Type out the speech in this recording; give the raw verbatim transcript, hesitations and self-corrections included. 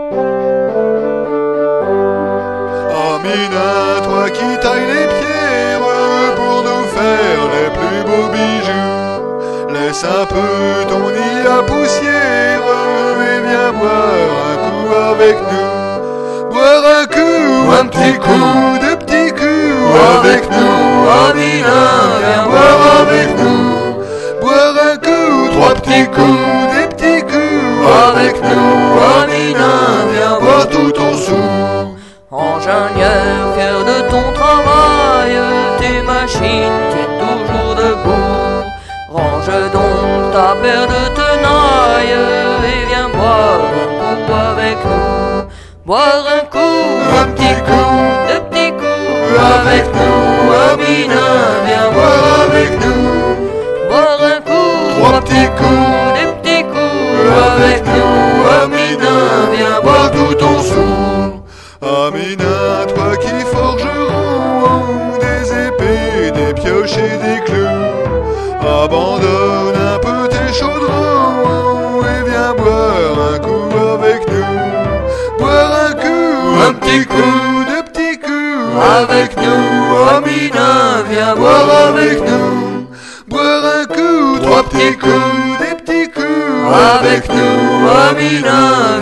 Amina, toi qui tailles les pierres pour nous faire les plus beaux bijoux, laisse un peu ton nid à poussière et viens boire un coup avec nous. Boire un coup, un petit coup, deux petits coups avec nous. Amina, viens boire avec nous. Boire un coup, trois petits coups, des petits coups avec nous. Amina, viens boire tout ton sou. Ingénieur, fier de ton travail, tes machines tiennent toujours debout. Range donc ta paire de tenailles et viens boire un coup avec nous. Boire un coup, Un petit coup, deux petits coups avec nous. Amina, viens boire avec nous. Boire un coup, Trois petits coups, des petits coups avec nous. Amina, viens boire tout ton sou. Amina, toi qui forgeron des épées, des pioches et des clous, abandonne un peu tes chaudrons et viens boire un coup avec nous. Boire un coup, un petit coup, deux petits coups avec nous. Amina, viens boire avec nous. Boire un coup, trois petits coups, des petits coups avec nous. Amina,